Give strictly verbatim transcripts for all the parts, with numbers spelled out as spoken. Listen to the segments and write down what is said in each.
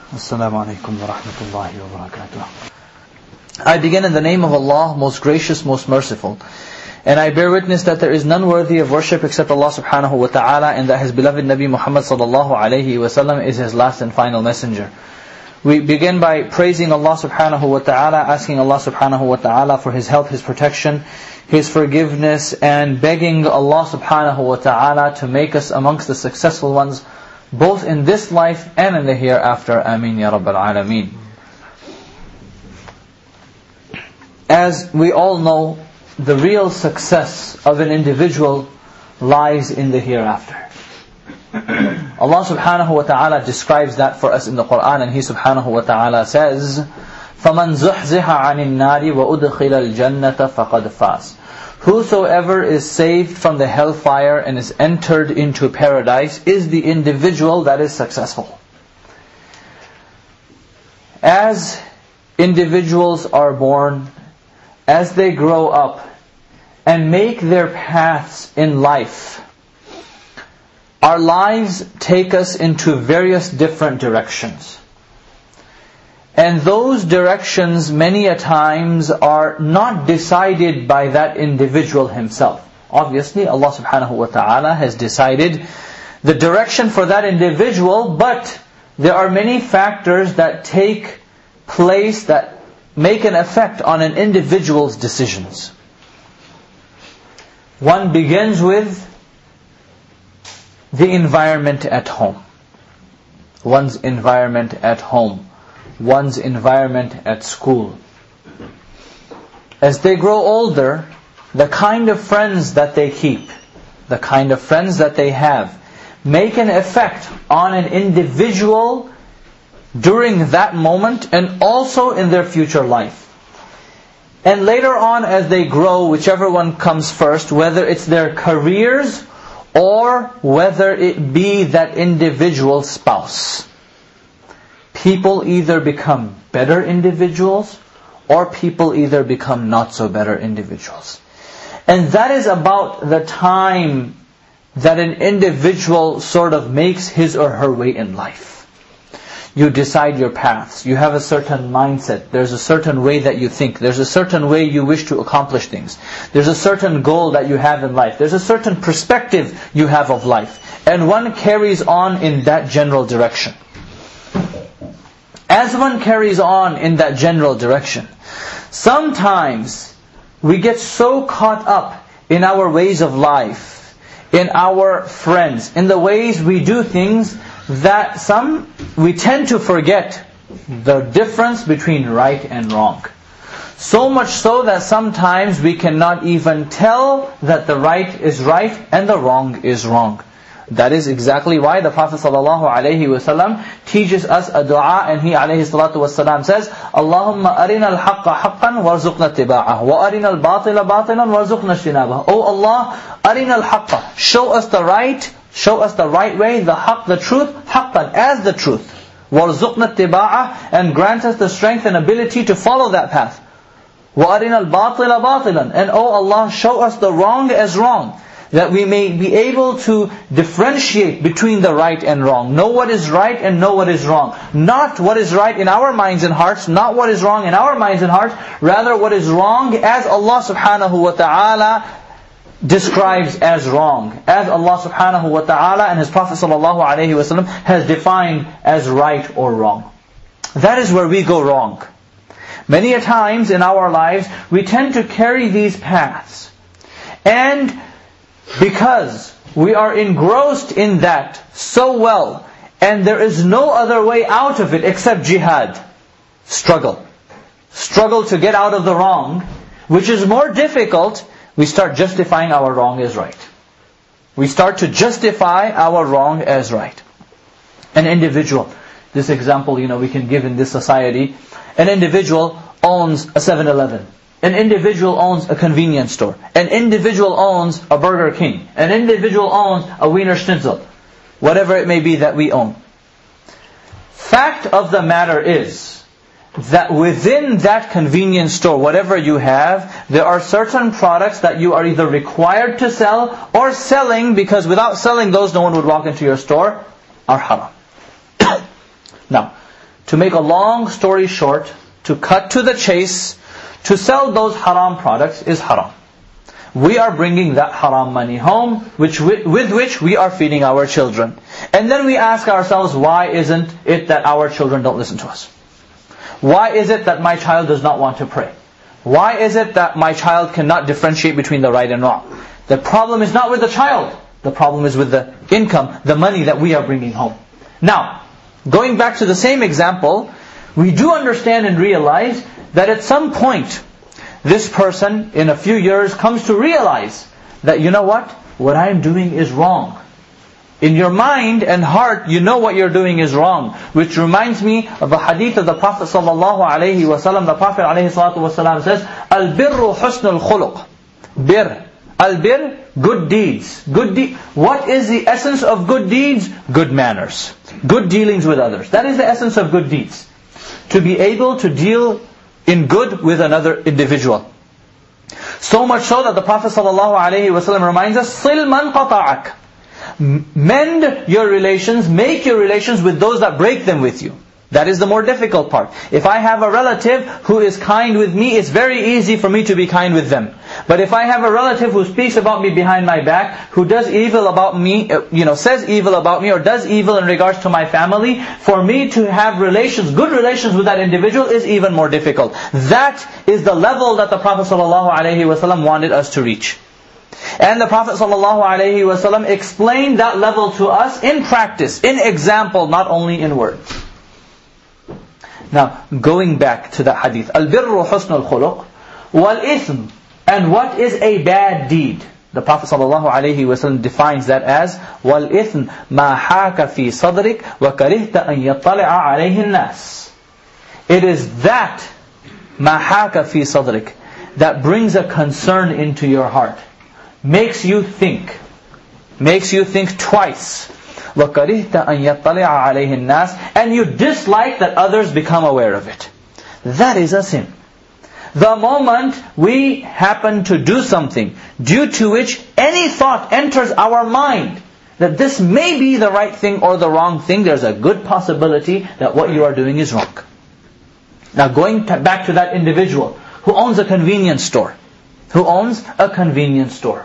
Assalamu alaikum wa rahmatullahi wa barakatuh. I begin in the name of Allah, most gracious, most merciful. And I bear witness that there is none worthy of worship except Allah subhanahu wa ta'ala, and that His beloved Nabi Muhammad sallallahu alayhi wa sallam is His last and final messenger. We begin by praising Allah subhanahu wa ta'ala, asking Allah subhanahu wa ta'ala for His help, His protection, His forgiveness, and begging Allah subhanahu wa ta'ala to make us amongst the successful ones, both in this life and in the hereafter. Ameen ya Rabbal Alameen. As we all know, the real success of an individual lies in the hereafter. Allah subhanahu wa ta'ala describes that for us in the Qur'an, and He subhanahu wa ta'ala says, فَمَنْ زُحْزِحَ عَنِ النَّارِ وَأُدْخِلَ الْجَنَّةَ فَقَدْ فَازَ. Whosoever is saved from the hellfire and is entered into paradise is the individual that is successful. As individuals are born, as they grow up and make their paths in life, our lives take us into various different directions. And those directions many a times are not decided by that individual himself. Obviously, Allah subhanahu wa ta'ala has decided the direction for that individual, but there are many factors that take place that make an effect on an individual's decisions. One begins with the environment at home. One's environment at home. One's environment at school. As they grow older, the kind of friends that they keep, the kind of friends that they have, make an effect on an individual during that moment and also in their future life. And later on as they grow, whichever one comes first, whether it's their careers or whether it be that individual spouse, people either become better individuals or people either become not so better individuals. And that is about the time that an individual sort of makes his or her way in life. You decide your paths. You have a certain mindset. There's a certain way that you think. There's a certain way you wish to accomplish things. There's a certain goal that you have in life. There's a certain perspective you have of life. And one carries on in that general direction. As one carries on in that general direction, sometimes we get so caught up in our ways of life, in our friends, in the ways we do things, that some we tend to forget the difference between right and wrong. So much so that sometimes we cannot even tell that the right is right and the wrong is wrong. That is exactly why the Prophet ﷺ teaches us a dua, and he ﷺ says, Allahumma arina al-haqqa haqqan warzuqna tiba'ah, wa arina al-batila batilan warzuqna shinabah. Oh Allah, arina al-haqqa, show us the right, show us the right way, the haqq, the truth, haqqan, as the truth. Warzuqna tiba'ah, and grant us the strength and ability to follow that path. Wa arina al-batila batilan, and oh Allah, show us the wrong as wrong, that we may be able to differentiate between the right and wrong. Know what is right and know what is wrong. Not what is right in our minds and hearts, not what is wrong in our minds and hearts, rather what is wrong as Allah subhanahu wa ta'ala describes as wrong, as Allah subhanahu wa ta'ala and His Prophet sallallahu alaihi wasallam has defined as right or wrong. That is where we go wrong. Many a times in our lives, we tend to carry these paths. And because we are engrossed in that so well, and there is no other way out of it except jihad, struggle. Struggle to get out of the wrong, which is more difficult, we start justifying our wrong as right. We start to justify our wrong as right. An individual, this example, you know, we can give in this society. An individual owns a seven eleven. An individual owns a convenience store. An individual owns a Burger King. An individual owns a Wiener Schnitzel. Whatever it may be that we own. Fact of the matter is that within that convenience store, whatever you have, there are certain products that you are either required to sell or selling, because without selling those, no one would walk into your store, are haram. Now, to make a long story short, to cut to the chase, to sell those haram products is haram. We are bringing that haram money home, which with, with which we are feeding our children. And then we ask ourselves, why isn't it that our children don't listen to us? Why is it that my child does not want to pray? Why is it that my child cannot differentiate between the right and wrong? The problem is not with the child. The problem is with the income, the money that we are bringing home. Now, going back to the same example, we do understand and realize that at some point, this person in a few years comes to realize that, you know what? What I am doing is wrong. In your mind and heart, you know what you're doing is wrong. Which reminds me of a hadith of the Prophet sallallahu alaihi wasallam. The Prophet alaihi salatu wasallam says, "Al-birru husnul khuluq." Bir. Al-bir, good deeds. Good de- What is the essence of good deeds? Good manners. Good dealings with others. That is the essence of good deeds. To be able to deal in good with another individual. So much so that the Prophet ﷺ reminds us, "Sil man qata'ak." Mend your relations, make your relations with those that break them with you. That is the more difficult part. If I have a relative who is kind with me, it's very easy for me to be kind with them. But if I have a relative who speaks about me behind my back, who does evil about me, you know, says evil about me, or does evil in regards to my family, for me to have relations, good relations with that individual is even more difficult. That is the level that the Prophet ﷺ wanted us to reach. And the Prophet ﷺ explained that level to us in practice, in example, not only in words. Now, going back to the hadith, Al-birru husnul khuluq, wal-ithm, and what is a bad deed? The Prophet ﷺ defines that as, wal-ithm ma haka fi sadrik wa karihta an yattali'a alayhi an-nas. It is that, ma haka fi sadrik, that brings a concern into your heart. Makes you think. Makes you think twice. وَكَرِهْتَ أَنْ يَطَّلِعَ عَلَيْهِ النَّاسِ, and you dislike that others become aware of it. That is a sin. The moment we happen to do something due to which any thought enters our mind that this may be the right thing or the wrong thing, there's a good possibility that what you are doing is wrong. Now going back to that individual who owns a convenience store, who owns a convenience store,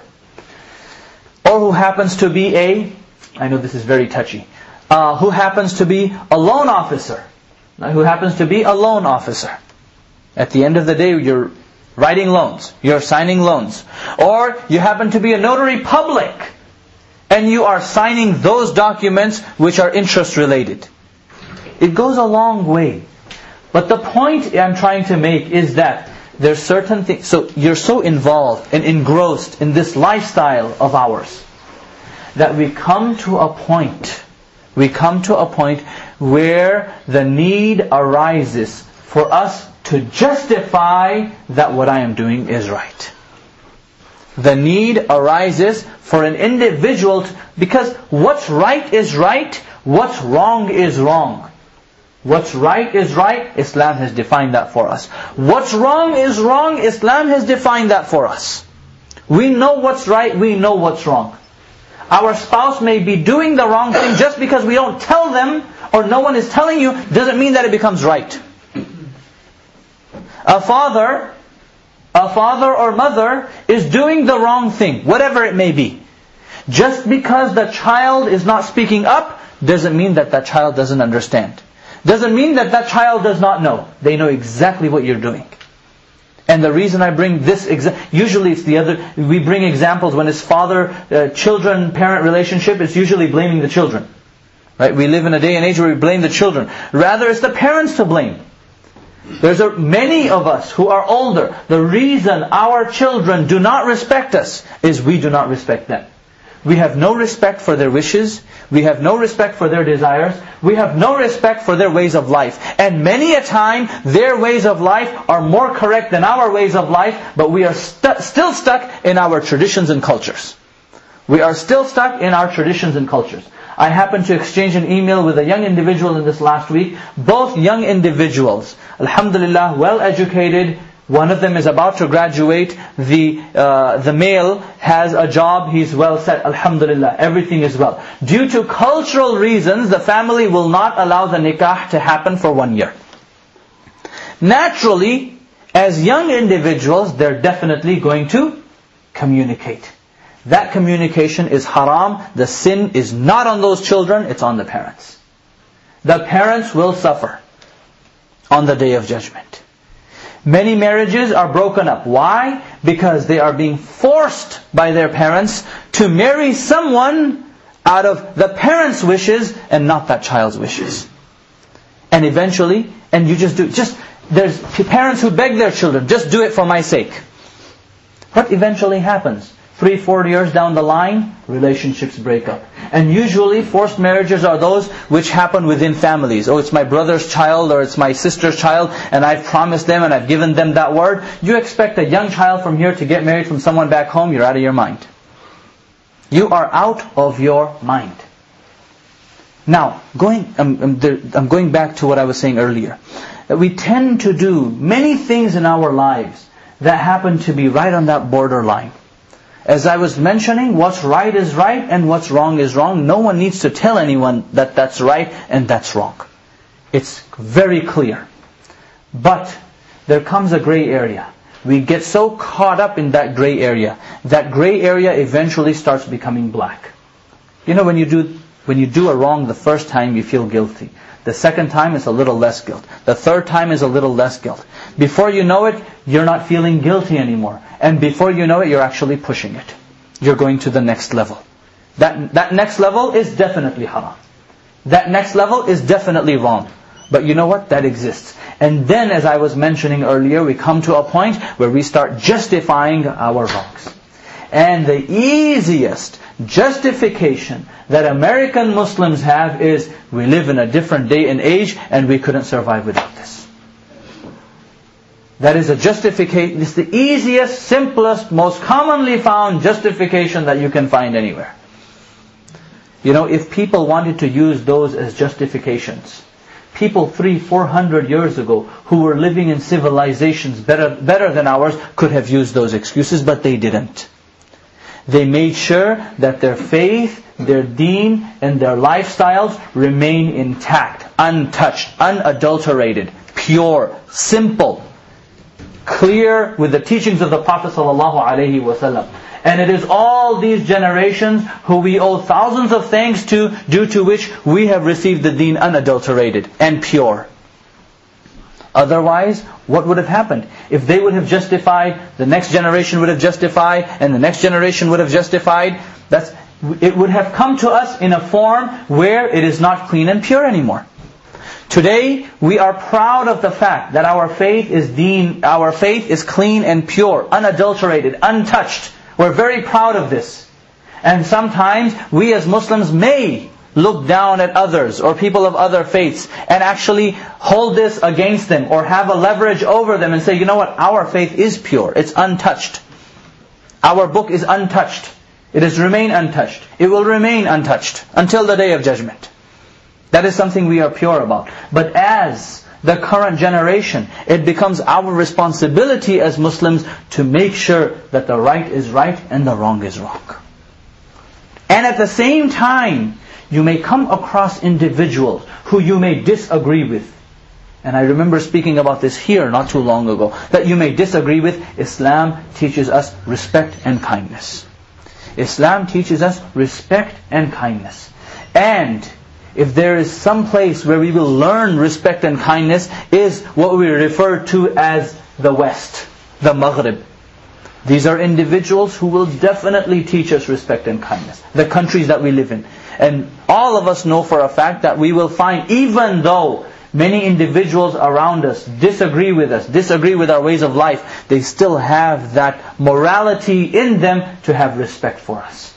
or who happens to be a I know this is very touchy. Uh, who happens to be a loan officer. Who happens to be a loan officer. At the end of the day, you're writing loans. You're signing loans. Or you happen to be a notary public. And you are signing those documents which are interest related. It goes a long way. But the point I'm trying to make is that there's certain things. So you're so involved and engrossed in this lifestyle of ours, that we come to a point, we come to a point where the need arises for us to justify that what I am doing is right. The need arises for an individual, to, because what's right is right, what's wrong is wrong. What's right is right, Islam has defined that for us. What's wrong is wrong, Islam has defined that for us. We know what's right, we know what's wrong. Our spouse may be doing the wrong thing, just because we don't tell them or no one is telling you doesn't mean that it becomes right. A father, a father or mother is doing the wrong thing, whatever it may be. Just because the child is not speaking up doesn't mean that that child doesn't understand. Doesn't mean that that child does not know. They know exactly what you're doing. And the reason I bring this example, usually it's the other, we bring examples when it's father, uh, children, parent relationship, it's usually blaming the children. Right? We live in a day and age where we blame the children. Rather, it's the parents to blame. There's a, many of us who are older. The reason our children do not respect us is we do not respect them. We have no respect for their wishes. We have no respect for their desires. We have no respect for their ways of life. And many a time, their ways of life are more correct than our ways of life, but we are stu- still stuck in our traditions and cultures. We are still stuck in our traditions and cultures. I happened to exchange an email with a young individual in this last week. Both young individuals, alhamdulillah, well educated, One of them is about to graduate. The uh, the male has a job. He's well set. Alhamdulillah, everything is well. Due to cultural reasons, the family will not allow the nikah to happen for one year. Naturally, as young individuals, they're definitely going to communicate. That communication is haram. The sin is not on those children, it's on the parents. The parents will suffer on the Day of Judgment. Many marriages are broken up. Why? Because they are being forced by their parents to marry someone out of the parents' wishes and not that child's wishes. And eventually, and you just do, just, there's parents who beg their children, just do it for my sake. What eventually happens? Three, four years down the line, relationships break up. And usually forced marriages are those which happen within families. Oh, it's my brother's child or it's my sister's child and I've promised them and I've given them that word. You expect a young child from here to get married from someone back home, you're out of your mind. You are out of your mind. Now, going, I'm, I'm, there, I'm going back to what I was saying earlier. That we tend to do many things in our lives that happen to be right on that borderline. As I was mentioning, what's right is right and what's wrong is wrong. No one needs to tell anyone that that's right and that's wrong. It's very clear. But there comes a gray area. We get so caught up in that gray area. That gray area eventually starts becoming black. You know, when you do when you do a wrong the first time, you feel guilty. The second time is a little less guilt. The third time is a little less guilt. Before you know it, you're not feeling guilty anymore. And before you know it, you're actually pushing it. You're going to the next level. That, that next level is definitely haram. That next level is definitely wrong. But you know what? That exists. And then, as I was mentioning earlier, we come to a point where we start justifying our wrongs. And the easiest justification that American Muslims have is, we live in a different day and age and we couldn't survive without this. That is a justification. It's the easiest, simplest, most commonly found justification that you can find anywhere. You know, if people wanted to use those as justifications, people three, four hundred years ago who were living in civilizations better, better than ours could have used those excuses, but they didn't. They made sure that their faith, their deen, and their lifestyles remain intact, untouched, unadulterated, pure, simple, clear with the teachings of the Prophet ﷺ. And it is all these generations who we owe thousands of thanks to, due to which we have received the deen unadulterated and pure. Otherwise, what would have happened? If they would have justified, the next generation would have justified, and the next generation would have justified, that's, it would have come to us in a form where it is not clean and pure anymore. Today, we are proud of the fact that our faith is deen, our faith is clean and pure, unadulterated, untouched. We're very proud of this. And sometimes we as Muslims may look down at others or people of other faiths and actually hold this against them or have a leverage over them and say, you know what, our faith is pure, it's untouched. Our book is untouched. It has remained untouched. It will remain untouched until the Day of Judgment. That is something we are pure about. But as the current generation, it becomes our responsibility as Muslims to make sure that the right is right and the wrong is wrong. And at the same time, you may come across individuals who you may disagree with. And I remember speaking about this here not too long ago, that you may disagree with. Islam teaches us respect and kindness. Islam teaches us respect and kindness. And if there is some place where we will learn respect and kindness, is what we refer to as the West, the Maghrib. These are individuals who will definitely teach us respect and kindness. The countries that we live in. And all of us know for a fact that we will find, even though many individuals around us disagree with us, disagree with our ways of life, they still have that morality in them to have respect for us.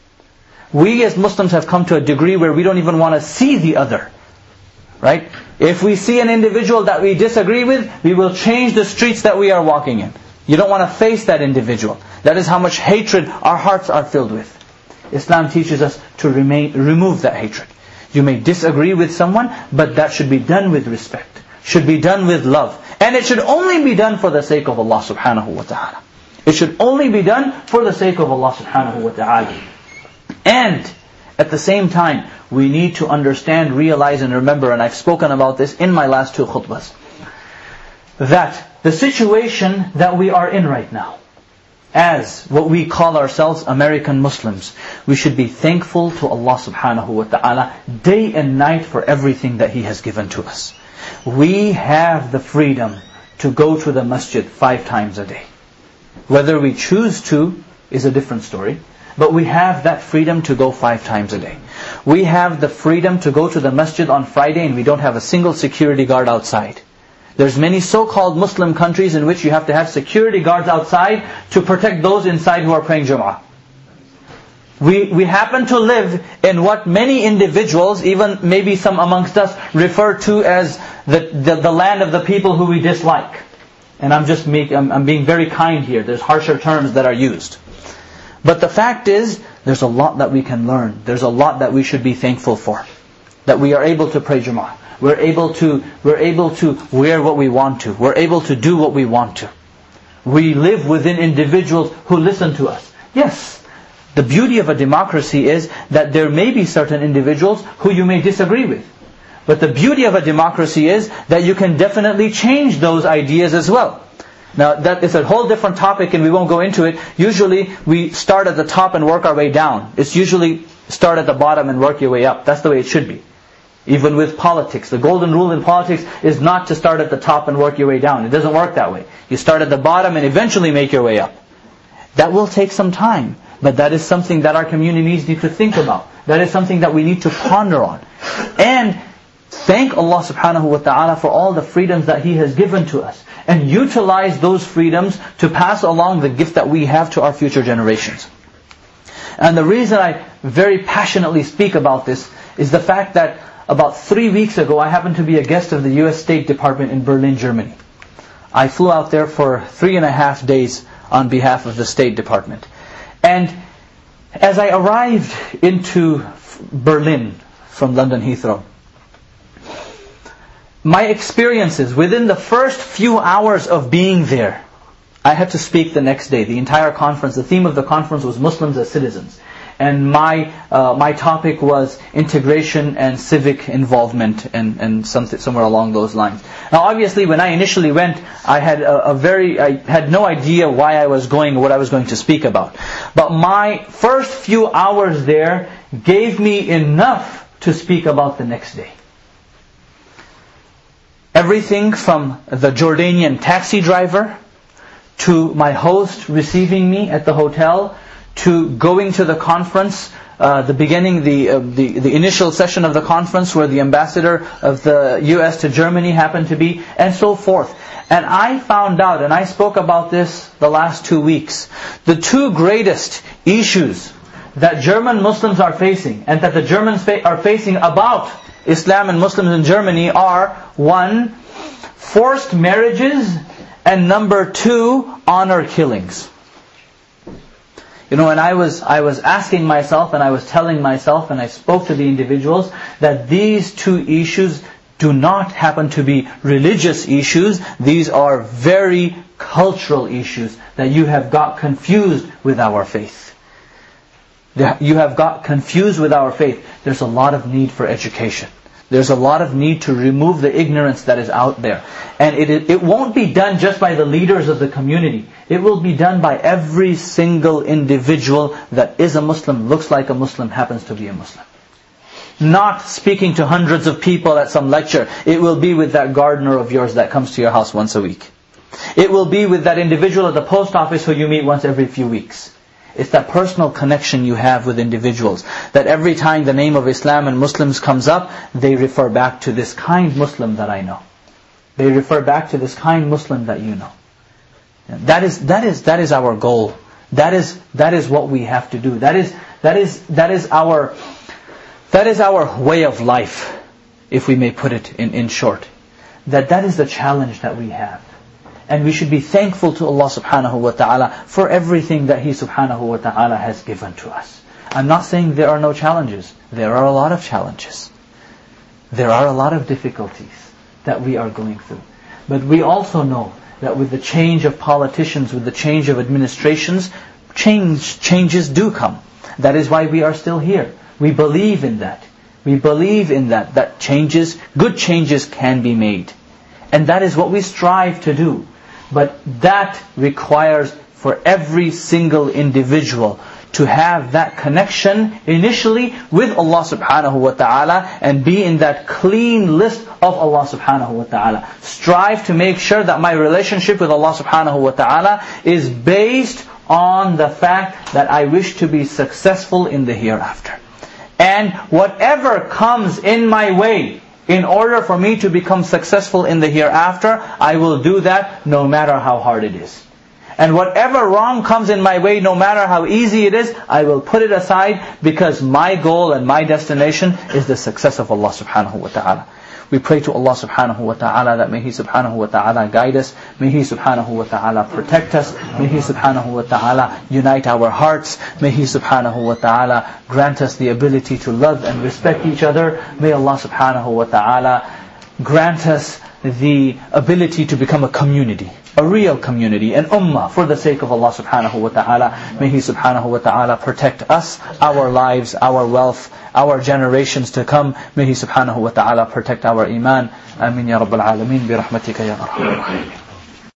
We as Muslims have come to a degree where we don't even want to see the other. Right? If we see an individual that we disagree with, we will change the streets that we are walking in. You don't want to face that individual. That is how much hatred our hearts are filled with. Islam teaches us to remain, remove that hatred. You may disagree with someone, but that should be done with respect. Should be done with love. And it should only be done for the sake of Allah subhanahu wa ta'ala. It should only be done for the sake of Allah subhanahu wa ta'ala. And at the same time, we need to understand, realize and remember, and I've spoken about this in my last two khutbahs, that the situation that we are in right now, as what we call ourselves American Muslims, we should be thankful to Allah subhanahu wa ta'ala day and night for everything that He has given to us. We have the freedom to go to the masjid five times a day. Whether we choose to is a different story, but we have that freedom to go five times a day. We have the freedom to go to the masjid on Friday and we don't have a single security guard outside. There's many so-called Muslim countries in which you have to have security guards outside to protect those inside who are praying Jum'ah. We we happen to live in what many individuals, even maybe some amongst us, refer to as the, the, the land of the people who we dislike. And I'm just make, I'm, I'm being very kind here. There's harsher terms that are used. But the fact is, there's a lot that we can learn. There's a lot that we should be thankful for. That we are able to pray Jum'ah. We're able to, we're able to wear what we want to. We're able to do what we want to. We live within individuals who listen to us. Yes, the beauty of a democracy is that there may be certain individuals who you may disagree with. But the beauty of a democracy is that you can definitely change those ideas as well. Now that is a whole different topic and we won't go into it. Usually we start at the top and work our way down. It's usually start at the bottom and work your way up. That's the way it should be. Even with politics. The golden rule in politics is not to start at the top and work your way down. It doesn't work that way. You start at the bottom and eventually make your way up. That will take some time. But that is something that our communities need to think about. That is something that we need to ponder on. And thank Allah subhanahu wa ta'ala for all the freedoms that He has given to us. And utilize those freedoms to pass along the gift that we have to our future generations. And the reason I very passionately speak about this is the fact that about three weeks ago I happened to be a guest of the U S State Department in Berlin, Germany. I flew out there for three and a half days on behalf of the State Department. And as I arrived into Berlin from London Heathrow, my experiences within the first few hours of being there, I had to speak the next day. The entire conference, the theme of the conference was Muslims as Citizens. And my uh, my topic was integration and civic involvement and, and something, somewhere along those lines. Now obviously when I initially went, I had a, a very, I had no idea why I was going or what I was going to speak about. But my first few hours there gave me enough to speak about the next day. Everything from the Jordanian taxi driver, to my host receiving me at the hotel, to going to the conference, uh, the beginning, the, uh, the the initial session of the conference where the ambassador of the U S to Germany happened to be, and so forth. And I found out, and I spoke about this the last two weeks, the two greatest issues that German Muslims are facing, and that the Germans fa- are facing about Islam and Muslims in Germany are, one, forced marriages, and number two, honor killings. You know, and I was I was asking myself and I was telling myself and I spoke to the individuals that these two issues do not happen to be religious issues. These are very cultural issues that you have got confused with our faith. You have got confused with our faith. There's a lot of need for education. There's a lot of need to remove the ignorance that is out there. And it it won't be done just by the leaders of the community. It will be done by every single individual that is a Muslim, looks like a Muslim, happens to be a Muslim. Not speaking to hundreds of people at some lecture. It will be with that gardener of yours that comes to your house once a week. It will be with that individual at the post office who you meet once every few weeks. It's that personal connection you have with individuals. That every time the name of Islam and Muslims comes up, they refer back to this kind Muslim that I know. They refer back to this kind Muslim that you know. That is that is that is our goal. That is that is what we have to do. That is that is that is our that is our way of life, if we may put it in, in short. That that is the challenge that we have. And we should be thankful to Allah subhanahu wa ta'ala for everything that He subhanahu wa ta'ala has given to us. I'm not saying there are no challenges. There are a lot of challenges. There are a lot of difficulties that we are going through. But we also know that with the change of politicians, with the change of administrations, change changes do come. That is why we are still here. We believe in that. We believe in that, that changes, good changes can be made. And that is what we strive to do. But that requires for every single individual to have that connection initially with Allah subhanahu wa ta'ala and be in that clean list of Allah subhanahu wa ta'ala. Strive to make sure that my relationship with Allah subhanahu wa ta'ala is based on the fact that I wish to be successful in the hereafter. And whatever comes in my way, in order for me to become successful in the hereafter, I will do that no matter how hard it is. And whatever wrong comes in my way, no matter how easy it is, I will put it aside because my goal and my destination is the success of Allah subhanahu wa ta'ala. We pray to Allah subhanahu wa ta'ala that may He subhanahu wa ta'ala guide us, may He subhanahu wa ta'ala protect us, may He subhanahu wa ta'ala unite our hearts, may He subhanahu wa ta'ala grant us the ability to love and respect each other, may Allah subhanahu wa ta'ala grant us the ability to become a community, a real community, an ummah for the sake of Allah subhanahu wa ta'ala. May He subhanahu wa ta'ala protect us, our lives, our wealth, our generations to come. May He subhanahu wa ta'ala protect our iman. Amin ya Rabbal Alameen bi rahmatika ya arhamar rahimin.